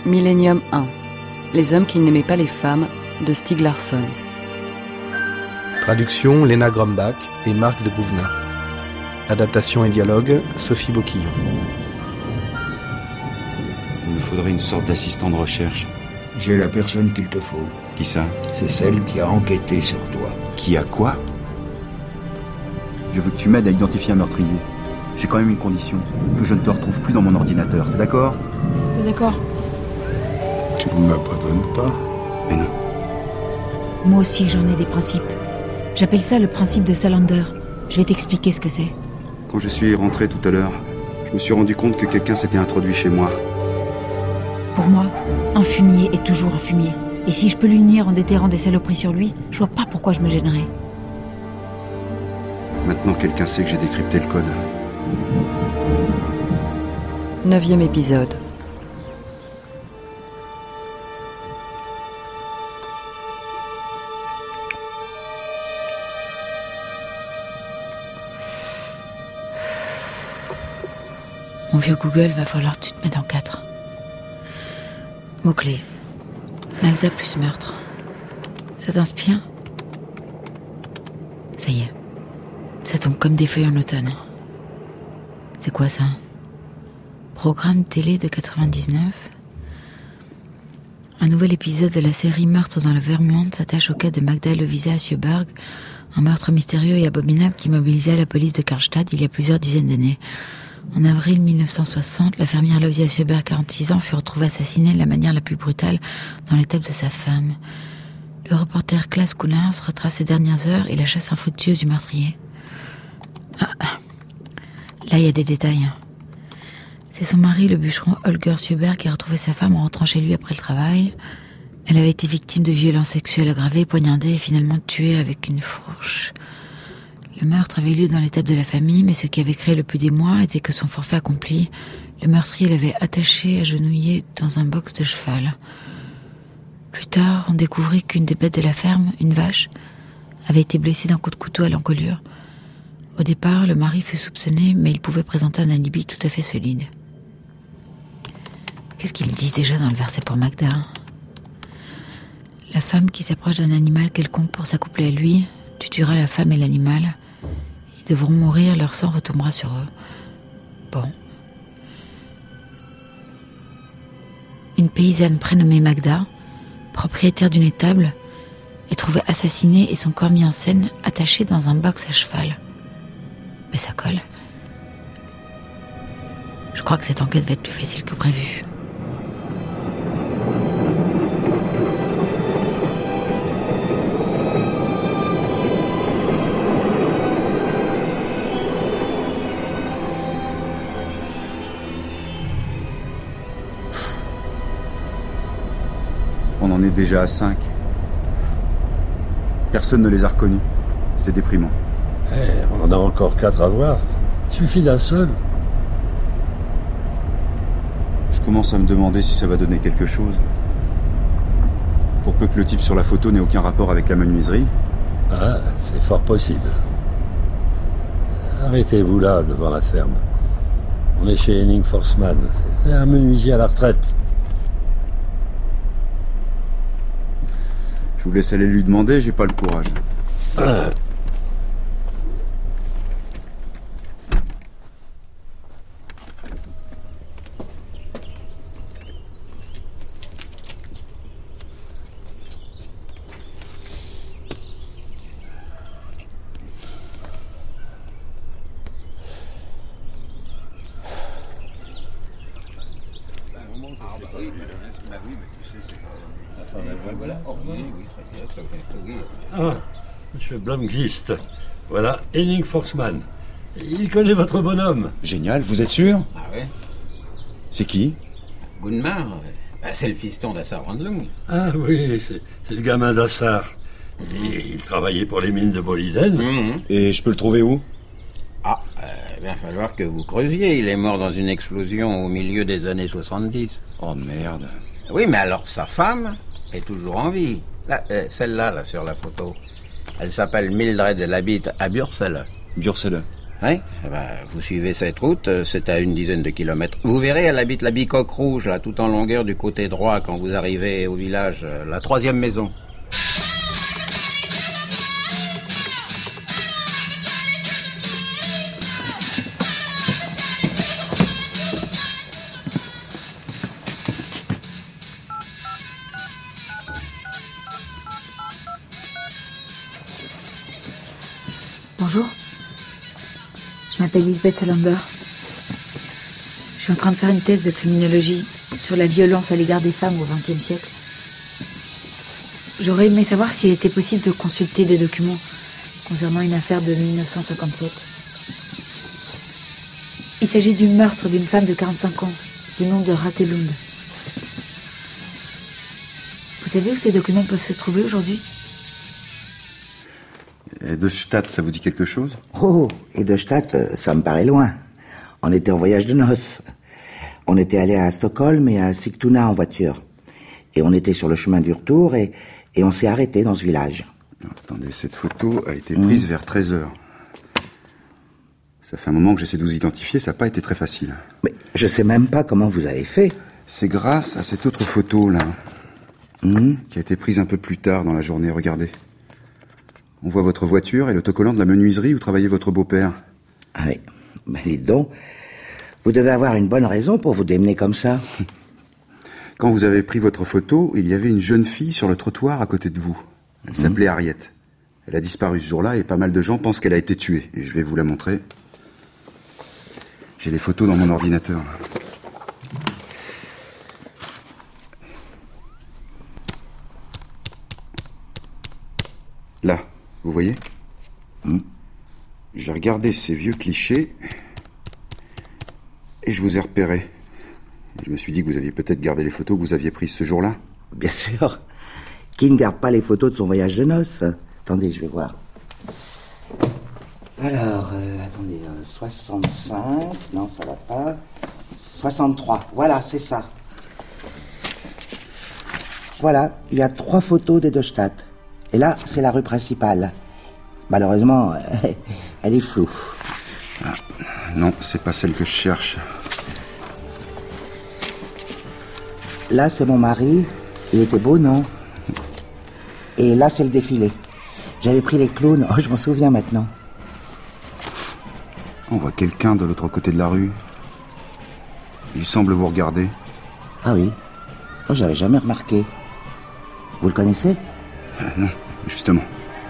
Millennium 1. Les hommes qui n'aimaient pas les femmes de Stieg Larsson. Traduction Léna Grombach et Marc de Gouvenin. Adaptation et dialogue Sophie Boquillon. Il me faudrait une sorte d'assistant de recherche. J'ai la personne qu'il te faut. Qui ça? C'est celle qui a enquêté sur toi. Qui a quoi? Je veux que tu m'aides à identifier un meurtrier. J'ai quand même une condition, que je ne te retrouve plus dans mon ordinateur, c'est d'accord? C'est d'accord. Tu ne m'abandonnes pas? Mais non. Moi aussi, j'en ai des principes. J'appelle ça le principe de Salander. Je vais t'expliquer ce que c'est. Quand je suis rentré tout à l'heure, je me suis rendu compte que quelqu'un s'était introduit chez moi. Pour moi, un fumier est toujours un fumier. Et si je peux l'unir en déterrant des saloperies sur lui, je vois pas pourquoi je me gênerais. Maintenant, quelqu'un sait que j'ai décrypté le code. 9e épisode. Mon vieux Google, va falloir que tu te mettes en 4. Mots-clés. Magda plus meurtre. Ça t'inspire? Ça y est. Ça tombe comme des feuilles en automne. C'est quoi ça? Programme télé de 99? Un nouvel épisode de la série Meurtre dans le Vermont s'attache au cas de Magda Lovisa Sjöberg, un meurtre mystérieux et abominable qui mobilisait la police de Karlstad il y a plusieurs dizaines d'années. En avril 1960, la fermière Lovisa Sjöberg, 46 ans, fut retrouvée assassinée de la manière la plus brutale dans l'étable de sa femme. Le reporter Klaas Koenars retrace ses dernières heures et la chasse infructueuse du meurtrier. Là, il y a des détails. C'est son mari, le bûcheron Holger Sjöberg, qui a retrouvé sa femme en rentrant chez lui après le travail. Elle avait été victime de violences sexuelles aggravées, poignardée et finalement tuée avec une fourche. Le meurtre avait lieu dans l'étable de la famille, mais ce qui avait créé le plus d'émoi était que son forfait accompli, le meurtrier l'avait attaché, agenouillé dans un box de cheval. Plus tard, on découvrit qu'une des bêtes de la ferme, une vache, avait été blessée d'un coup de couteau à l'encolure. Au départ, le mari fut soupçonné, mais il pouvait présenter un alibi tout à fait solide. Qu'est-ce qu'ils disent déjà dans le verset pour Magda? La femme qui s'approche d'un animal quelconque pour s'accoupler à lui, tu tueras la femme et l'animal. Ils devront mourir, leur sang retombera sur eux. Bon. Une paysanne prénommée Magda, propriétaire d'une étable, est trouvée assassinée et son corps mis en scène, attaché dans un box à cheval. Mais ça colle. Je crois que cette enquête va être plus facile que prévu. On en est déjà à 5. Personne ne les a reconnus. C'est déprimant. On en a encore 4 à voir. Suffit d'un seul. Je commence à me demander si ça va donner quelque chose. Pour peu que le type sur la photo n'ait aucun rapport avec la menuiserie. Ah, c'est fort possible. Arrêtez-vous là, devant la ferme. On est chez Henning Forsman. C'est un menuisier à la retraite. Je vous laisse aller lui demander, j'ai pas le courage. Ah, monsieur Blomqvist. Voilà Henning Forsman. Il connaît votre bonhomme. Génial, vous êtes sûr? Ah ouais? C'est qui? Gunmar, c'est le fiston d'Assar Randlung. Ah oui, c'est le gamin d'Assar. Et il travaillait pour les mines de Boliden. Et je peux le trouver où? Il va falloir que vous creusiez. Il est mort dans une explosion au milieu des années 70. Oh merde. Oui, mais alors sa femme est toujours en vie. Là, celle-là, là, sur la photo. Elle s'appelle Mildred, elle habite à Bjursele. Bjursele. Oui, vous suivez cette route, c'est à une dizaine de kilomètres. Vous verrez, elle habite la Bicoque Rouge, là, tout en longueur du côté droit, quand vous arrivez au village, la 3e maison. Bonjour. Je m'appelle Lisbeth Salander. Je suis en train de faire une thèse de criminologie sur la violence à l'égard des femmes au XXe siècle. J'aurais aimé savoir s'il était possible de consulter des documents concernant une affaire de 1957. Il s'agit du meurtre d'une femme de 45 ans, du nom de Raquel Lund. Vous savez où ces documents peuvent se trouver aujourd'hui ? Edelstadt, ça vous dit quelque chose? Oh, Edelstadt, ça me paraît loin. On était en voyage de noces. On était allé à Stockholm et à Sigtuna en voiture. Et on était sur le chemin du retour et on s'est arrêté dans ce village. Attendez, cette photo a été prise vers 13h. Ça fait un moment que j'essaie de vous identifier, ça n'a pas été très facile. Mais je sais même pas comment vous avez fait. C'est grâce à cette autre photo, là, qui a été prise un peu plus tard dans la journée, regardez. On voit votre voiture et l'autocollant de la menuiserie où travaillait votre beau-père. Ah oui, ben dites donc, vous devez avoir une bonne raison pour vous démener comme ça. Quand vous avez pris votre photo, il y avait une jeune fille sur le trottoir à côté de vous. Elle s'appelait Harriet. Elle a disparu ce jour-là et pas mal de gens pensent qu'elle a été tuée. Et je vais vous la montrer. J'ai les photos dans mon ordinateur. Là, vous voyez ? J'ai regardé ces vieux clichés et je vous ai repéré. Je me suis dit que vous aviez peut-être gardé les photos que vous aviez prises ce jour-là. Bien sûr. Qui ne garde pas les photos de son voyage de noces ? Attendez, je vais voir. Alors, attendez, 65, non, ça va pas. 63, voilà, c'est ça. Voilà, il y a 3 photos d'Edelstadt. Et là, c'est la rue principale. Malheureusement, elle est floue. Ah, non, c'est pas celle que je cherche. Là, c'est mon mari. Il était beau, non ? Et là, c'est le défilé. J'avais pris les clowns. Oh, je m'en souviens maintenant. On voit quelqu'un de l'autre côté de la rue. Il semble vous regarder. Ah oui ? Oh, j'avais jamais remarqué. Vous le connaissez ? Non, justement.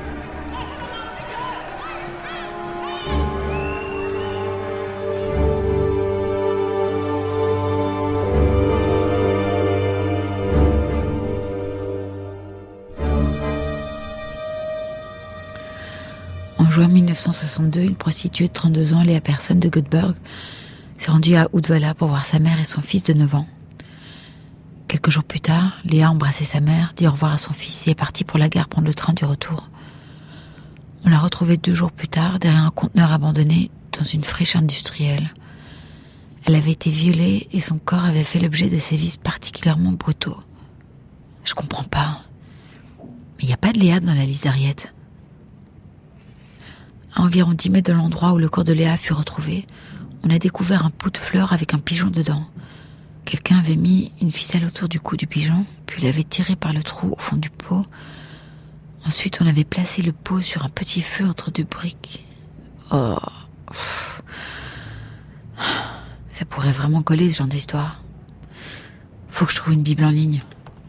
En juin 1962, une prostituée de 32 ans, Léa Persson de Göteborg, s'est rendue à Uddevalla pour voir sa mère et son fils de 9 ans. Quelques jours plus tard, Léa a embrassé sa mère, dit au revoir à son fils et est partie pour la gare prendre le train du retour. On l'a retrouvée 2 jours plus tard derrière un conteneur abandonné dans une friche industrielle. Elle avait été violée et son corps avait fait l'objet de sévices particulièrement brutaux. Je comprends pas. Mais il n'y a pas de Léa dans la liste d'Harriet. À environ 10 mètres de l'endroit où le corps de Léa fut retrouvé, on a découvert un pot de fleurs avec un pigeon dedans. Quelqu'un avait mis une ficelle autour du cou du pigeon, puis l'avait tiré par le trou au fond du pot. Ensuite, on avait placé le pot sur un petit feu entre 2 briques. Oh. Ça pourrait vraiment coller, ce genre d'histoire. Faut que je trouve une Bible en ligne.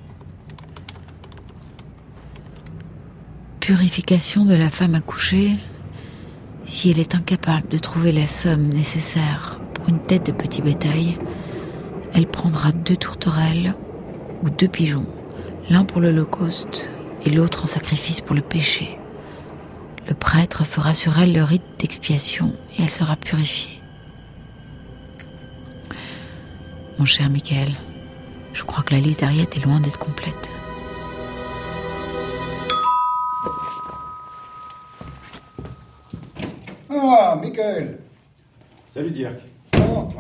Purification de la femme accouchée. Si elle est incapable de trouver la somme nécessaire pour une tête de petit bétail, elle prendra 2 tourterelles ou 2 pigeons, l'un pour l'Holocauste et l'autre en sacrifice pour le péché. Le prêtre fera sur elle le rite d'expiation et elle sera purifiée. Mon cher Michael, je crois que la liste d'Harriet est loin d'être complète. Ah, Michael. Salut Dirk. Rentre.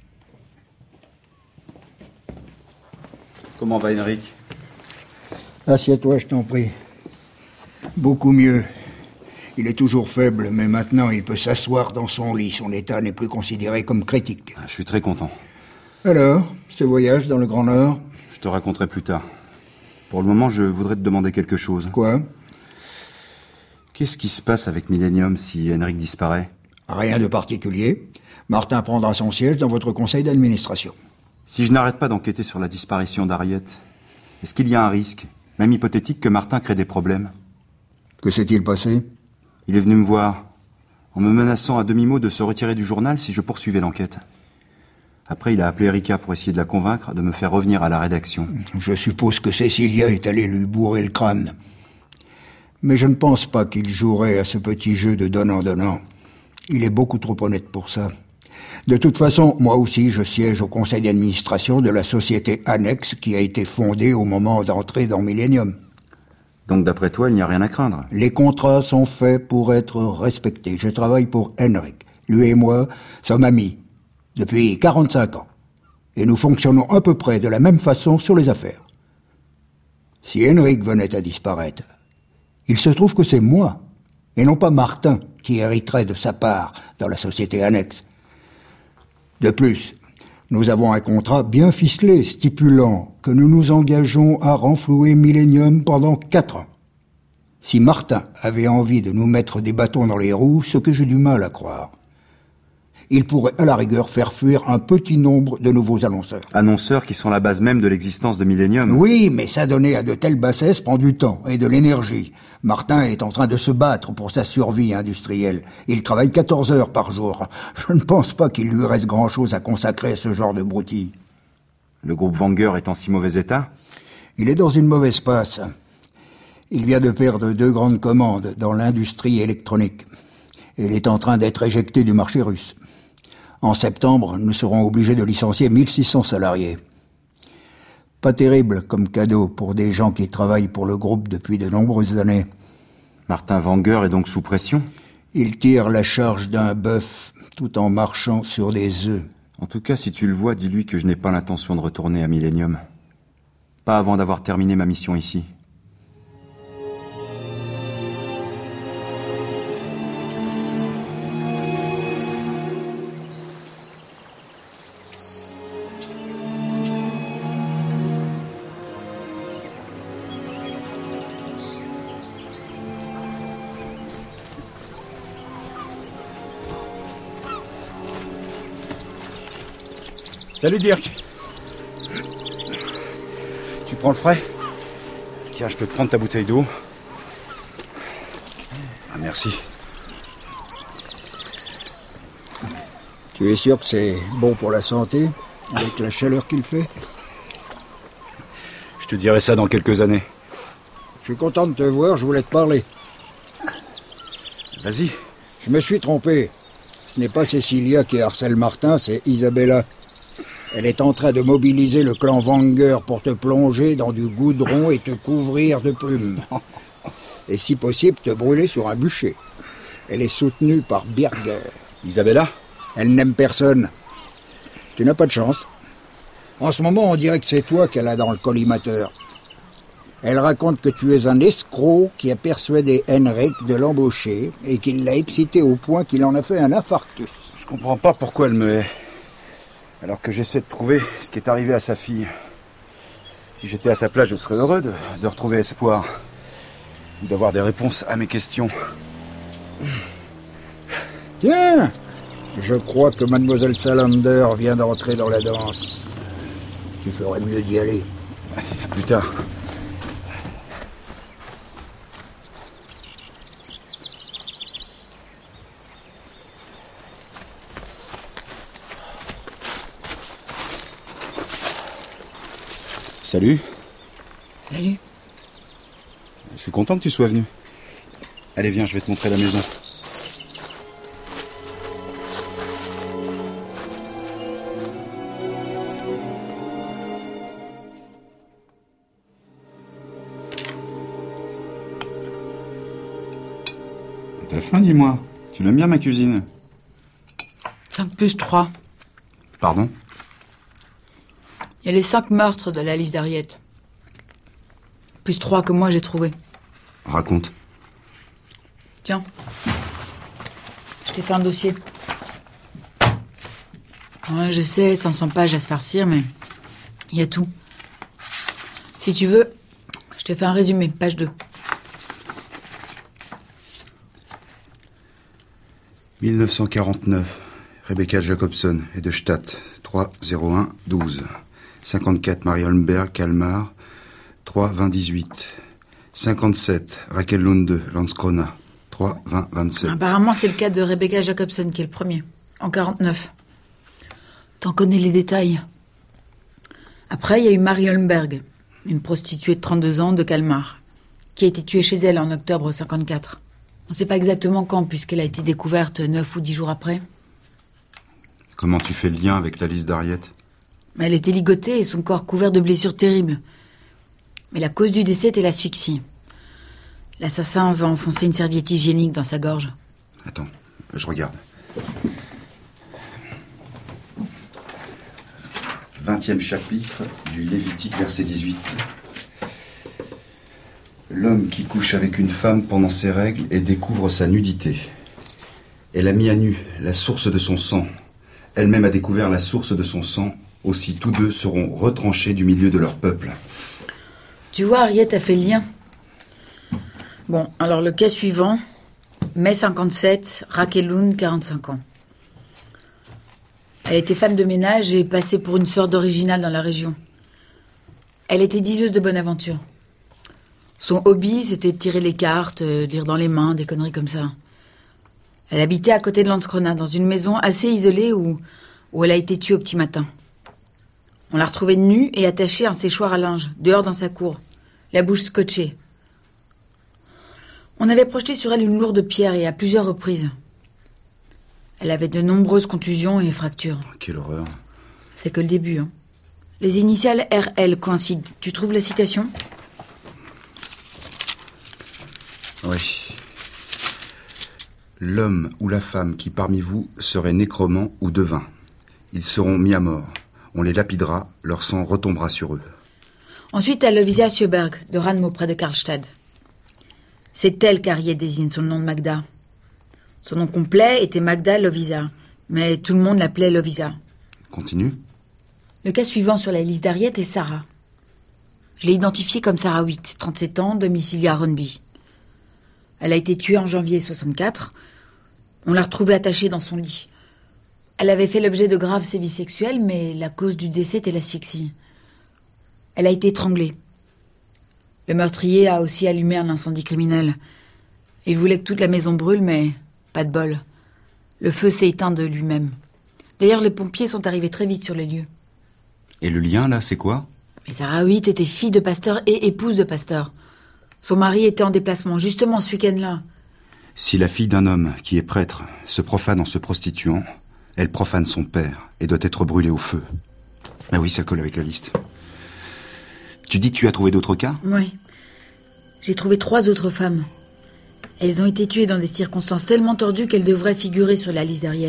Comment va Henrik? Assieds-toi, je t'en prie. Beaucoup mieux. Il est toujours faible, mais maintenant il peut s'asseoir dans son lit. Son état n'est plus considéré comme critique. Je suis très content. Alors, ce voyage dans le Grand Nord? Je te raconterai plus tard. Pour le moment, je voudrais te demander quelque chose. Quoi? Qu'est-ce qui se passe avec Millennium si Henrik disparaît? Rien de particulier. Martin prendra son siège dans votre conseil d'administration. Si je n'arrête pas d'enquêter sur la disparition d'Harriet, est-ce qu'il y a un risque, même hypothétique, que Martin crée des problèmes? Que s'est-il passé? Il est venu me voir, en me menaçant à demi-mot de se retirer du journal si je poursuivais l'enquête. Après, il a appelé Erika pour essayer de la convaincre de me faire revenir à la rédaction. Je suppose que Cécilia est allée lui bourrer le crâne. Mais je ne pense pas qu'il jouerait à ce petit jeu de donnant-donnant. Il est beaucoup trop honnête pour ça. De toute façon, moi aussi, je siège au conseil d'administration de la société Annex qui a été fondée au moment d'entrer dans Millennium. Donc d'après toi, il n'y a rien à craindre? Les contrats sont faits pour être respectés. Je travaille pour Henrik. Lui et moi sommes amis depuis 45 ans. Et nous fonctionnons à peu près de la même façon sur les affaires. Si Henrik venait à disparaître, il se trouve que c'est moi, et non pas Martin, qui hériterait de sa part dans la société Annex. De plus, nous avons un contrat bien ficelé stipulant que nous nous engageons à renflouer Millennium pendant 4 ans. Si Martin avait envie de nous mettre des bâtons dans les roues, ce que j'ai du mal à croire, il pourrait à la rigueur faire fuir un petit nombre de nouveaux annonceurs. Annonceurs qui sont la base même de l'existence de Millennium. Oui, mais s'adonner à de telles bassesses prend du temps et de l'énergie. Martin est en train de se battre pour sa survie industrielle. Il travaille 14 heures par jour. Je ne pense pas qu'il lui reste grand-chose à consacrer à ce genre de broutilles. Le groupe Wenger est en si mauvais état? Il est dans une mauvaise passe. Il vient de perdre 2 grandes commandes dans l'industrie électronique. Il est en train d'être éjecté du marché russe. En septembre, nous serons obligés de licencier 1600 salariés. Pas terrible comme cadeau pour des gens qui travaillent pour le groupe depuis de nombreuses années. Martin Wenger est donc sous pression? Il tire la charge d'un bœuf tout en marchant sur des œufs. En tout cas, si tu le vois, dis-lui que je n'ai pas l'intention de retourner à Millennium. Pas avant d'avoir terminé ma mission ici. Salut Dirk. Tu prends le frais? Tiens, je peux te prendre ta bouteille d'eau? Ah, merci. Tu es sûr que c'est bon pour la santé, avec la chaleur qu'il fait? Je te dirai ça dans quelques années. Je suis content de te voir, je voulais te parler. Vas-y. Je me suis trompé. Ce n'est pas Cécilia qui harcèle Martin, c'est Isabella. Elle est en train de mobiliser le clan Wenger pour te plonger dans du goudron et te couvrir de plumes. Et si possible, te brûler sur un bûcher. Elle est soutenue par Birger. Isabella? Elle n'aime personne. Tu n'as pas de chance. En ce moment, on dirait que c'est toi qu'elle a dans le collimateur. Elle raconte que tu es un escroc qui a persuadé Henrik de l'embaucher et qu'il l'a excité au point qu'il en a fait un infarctus. Je comprends pas pourquoi elle me hait. Alors que j'essaie de trouver ce qui est arrivé à sa fille. Si j'étais à sa place, je serais heureux de retrouver espoir. Ou d'avoir des réponses à mes questions. Tiens, je crois que Mademoiselle Salander vient d'entrer dans la danse. Tu ferais mieux d'y aller. À plus tard. Salut. Salut. Je suis content que tu sois venu. Allez, viens, je vais te montrer la maison. T'as faim, dis-moi. Tu l'aimes bien, ma cuisine? 5 plus 3. Pardon? Il y a les 5 meurtres de la liste d'Harriet. Plus 3 que moi j'ai trouvé. Raconte. Tiens. Je t'ai fait un dossier. Ouais, je sais, 500 pages à se farcir, mais il y a tout. Si tu veux, je t'ai fait un résumé, page 2. 1949, Rebecca Jacobson et de Stadt, 301-12. 54, Marie Holmberg, Kalmar, 3-20-18. 57, Raquel Lunde, Landskrona, 3-20-27. Apparemment, c'est le cas de Rebecca Jacobson qui est le premier, en 49. T'en connais les détails. Après, il y a eu Marie Holmberg, une prostituée de 32 ans de Kalmar, qui a été tuée chez elle en octobre 54. On ne sait pas exactement quand, puisqu'elle a été découverte 9 ou 10 jours après. Comment tu fais le lien avec la liste d'Harriet? Elle était ligotée et son corps couvert de blessures terribles. Mais la cause du décès était l'asphyxie. L'assassin avait enfoncé une serviette hygiénique dans sa gorge. Attends, je regarde. 20e chapitre du Lévitique, verset 18. L'homme qui couche avec une femme pendant ses règles et découvre sa nudité. Elle a mis à nu la source de son sang. Elle-même a découvert la source de son sang. Aussi, tous deux seront retranchés du milieu de leur peuple. Tu vois, Harriet a fait le lien. Bon, alors le cas suivant, mai 57, Raquel Lund, 45 ans. Elle était femme de ménage et passée pour une sorte d'originale dans la région. Elle était diseuse de bonne aventure. Son hobby, c'était de tirer les cartes, lire dans les mains, des conneries comme ça. Elle habitait à côté de Landskrona, dans une maison assez isolée où elle a été tuée au petit matin. On l'a retrouvée nue et attachée à un séchoir à linge, dehors dans sa cour, la bouche scotchée. On avait projeté sur elle une lourde pierre et à plusieurs reprises. Elle avait de nombreuses contusions et fractures. Quelle horreur. C'est que le début, hein. Les initiales RL coïncident. Tu trouves la citation ? Oui. L'homme ou la femme qui parmi vous serait nécromant ou devin, ils seront mis à mort. On les lapidera, leur sang retombera sur eux. Ensuite, à Lovisa Sjöberg, de Ranmo, près de Karlstad. C'est elle qu'Harriet désigne sous le nom de Magda. Son nom complet était Magda Lovisa, mais tout le monde l'appelait Lovisa. Continue. Le cas suivant sur la liste d'Harriet est Sarah. Je l'ai identifiée comme Sarah Witt, 37 ans, domiciliée à Rönnby. Elle a été tuée en janvier 64. On l'a retrouvée attachée dans son lit. Elle avait fait l'objet de graves sévices sexuels, mais la cause du décès était l'asphyxie. Elle a été étranglée. Le meurtrier a aussi allumé un incendie criminel. Il voulait que toute la maison brûle, mais pas de bol. Le feu s'est éteint de lui-même. D'ailleurs, les pompiers sont arrivés très vite sur les lieux. Et le lien, là, c'est quoi? Mais Sarah Witt était fille de pasteur et épouse de pasteur. Son mari était en déplacement, justement ce week-end-là. Si la fille d'un homme qui est prêtre se profane en se prostituant, elle profane son père et doit être brûlée au feu. Ah oui, ça colle avec la liste. Tu dis que tu as trouvé d'autres cas? Oui. J'ai trouvé 3 autres femmes. Elles ont été tuées dans des circonstances tellement tordues qu'elles devraient figurer sur la liste d'Harriet.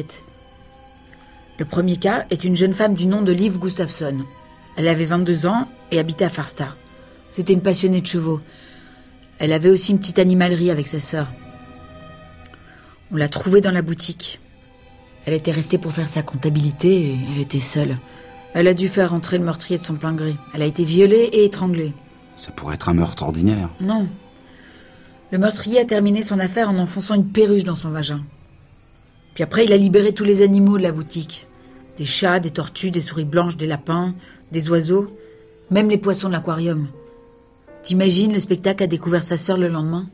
Le premier cas est une jeune femme du nom de Liv Gustafsson. Elle avait 22 ans et habitait à Farsta. C'était une passionnée de chevaux. Elle avait aussi une petite animalerie avec sa sœur. On l'a trouvée dans la boutique. Elle était restée pour faire sa comptabilité et elle était seule. Elle a dû faire rentrer le meurtrier de son plein gré. Elle a été violée et étranglée. Ça pourrait être un meurtre ordinaire. Non. Le meurtrier a terminé son affaire en enfonçant une perruche dans son vagin. Puis après, il a libéré tous les animaux de la boutique. Des chats, des tortues, des souris blanches, des lapins, des oiseaux, même les poissons de l'aquarium. T'imagines le spectacle qu'a découvert sa sœur le lendemain?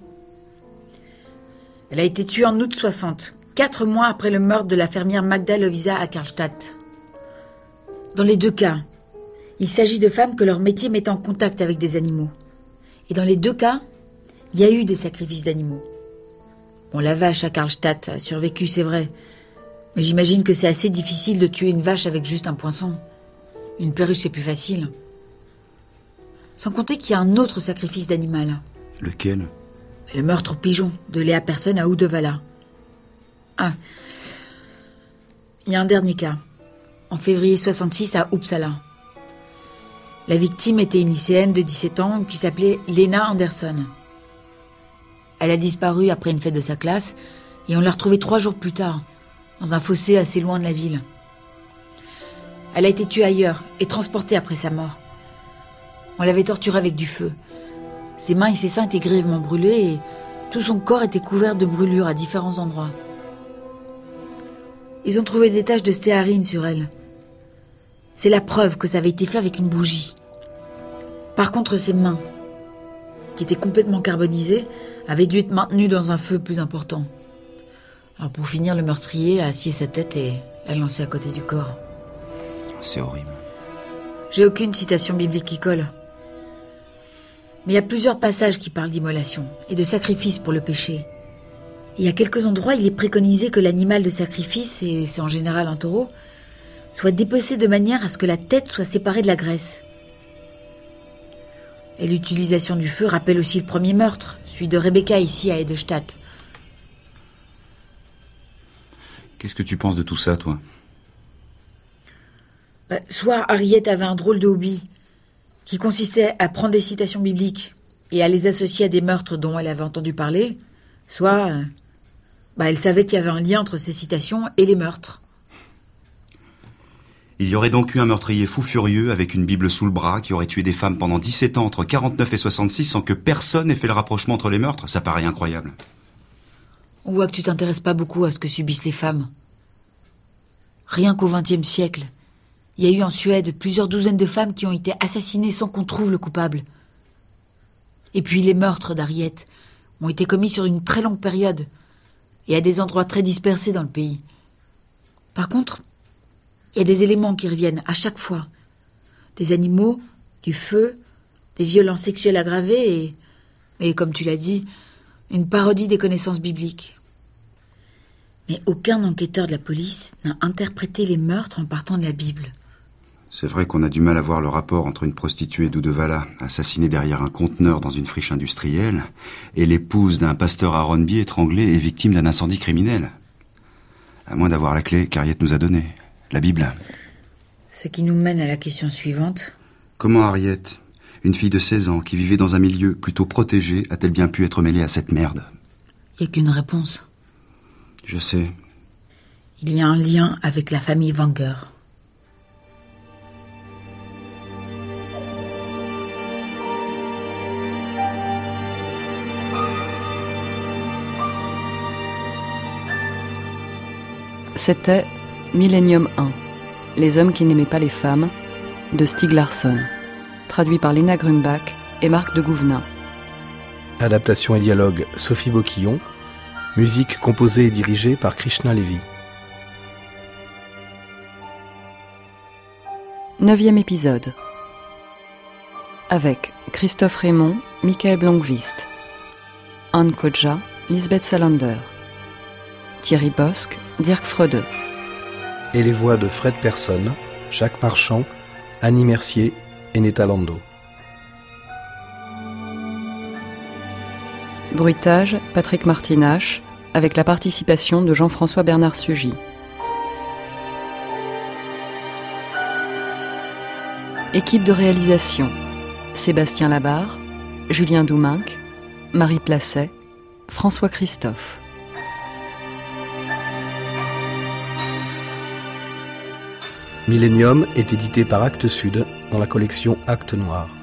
Elle a été tuée en août 60, 4 mois après le meurtre de la fermière Magda Lovisa à Karlstad. Dans les 2 cas, il s'agit de femmes que leur métier met en contact avec des animaux. Et dans les 2 cas, il y a eu des sacrifices d'animaux. Bon, la vache à Karlstad a survécu, c'est vrai. Mais j'imagine que c'est assez difficile de tuer une vache avec juste un poinçon. Une perruche, c'est plus facile. Sans compter qu'il y a un autre sacrifice d'animal. Lequel? Le meurtre au pigeon de Léa Persson à Uddevalla. Ah. Il y a un dernier cas. En février 66 à Uppsala. La victime était une lycéenne de 17 ans qui s'appelait Lena Andersson. Elle a disparu après une fête de sa classe et on l'a retrouvée 3 jours plus tard, dans un fossé assez loin de la ville. Elle a été tuée ailleurs et transportée après sa mort. On l'avait torturée avec du feu. Ses mains et ses seins étaient grièvement brûlés et tout son corps était couvert de brûlures à différents endroits. Ils ont trouvé des taches de stéarine sur elle. C'est la preuve que ça avait été fait avec une bougie. Par contre, ses mains, qui étaient complètement carbonisées, avaient dû être maintenues dans un feu plus important. Alors pour finir, le meurtrier a scié sa tête et l'a lancée à côté du corps. C'est horrible. J'ai aucune citation biblique qui colle. Mais il y a plusieurs passages qui parlent d'immolation et de sacrifice pour le péché. Et à quelques endroits, il est préconisé que l'animal de sacrifice, et c'est en général un taureau, soit dépecé de manière à ce que la tête soit séparée de la graisse. Et l'utilisation du feu rappelle aussi le premier meurtre, celui de Rebecca ici à Edelstadt. Qu'est-ce que tu penses de tout ça, toi ? Soit Harriet avait un drôle de hobby, qui consistait à prendre des citations bibliques et à les associer à des meurtres dont elle avait entendu parler, soit elle savait qu'il y avait un lien entre ces citations et les meurtres. Il y aurait donc eu un meurtrier fou furieux avec une Bible sous le bras qui aurait tué des femmes pendant 17 ans entre 49 et 66 sans que personne ait fait le rapprochement entre les meurtres. Ça paraît incroyable. On voit que tu t'intéresses pas beaucoup à ce que subissent les femmes. Rien qu'au XXe siècle, il y a eu en Suède plusieurs douzaines de femmes qui ont été assassinées sans qu'on trouve le coupable. Et puis les meurtres d'Harriet ont été commis sur une très longue période et à des endroits très dispersés dans le pays. Par contre, il y a des éléments qui reviennent à chaque fois. Des animaux, du feu, des violences sexuelles aggravées et comme tu l'as dit, une parodie des connaissances bibliques. Mais aucun enquêteur de la police n'a interprété les meurtres en partant de la Bible. C'est vrai qu'on a du mal à voir le rapport entre une prostituée d'Uddevalla, assassinée derrière un conteneur dans une friche industrielle, et l'épouse d'un pasteur à Ronneby étranglé et victime d'un incendie criminel. À moins d'avoir la clé qu'Harriet nous a donnée, la Bible. Ce qui nous mène à la question suivante. Comment Harriet, une fille de 16 ans qui vivait dans un milieu plutôt protégé, a-t-elle bien pu être mêlée à cette merde ? Il n'y a qu'une réponse. Je sais. Il y a un lien avec la famille Wenger. C'était Millennium 1, Les hommes qui n'aimaient pas les femmes, de Stieg Larsson, traduit par Léna Grumbach et Marc de Gouvenin. Adaptation et dialogue Sophie Boquillon, musique composée et dirigée par Krishna Levy. 9e épisode. Avec Christophe Raymond, Michael Blomqvist, Anne Kodja, Lisbeth Salander, Thierry Bosc, Dirk Freude. Et les voix de Fred Persson, Jacques Marchand, Annie Mercier et Netta Lando. Bruitage, Patrick Martinache, avec la participation de Jean-François Bernard Sugy. Équipe de réalisation, Sébastien Labarre, Julien Douminc, Marie Placet, François Christophe. Millennium est édité par Actes Sud dans la collection Actes Noirs.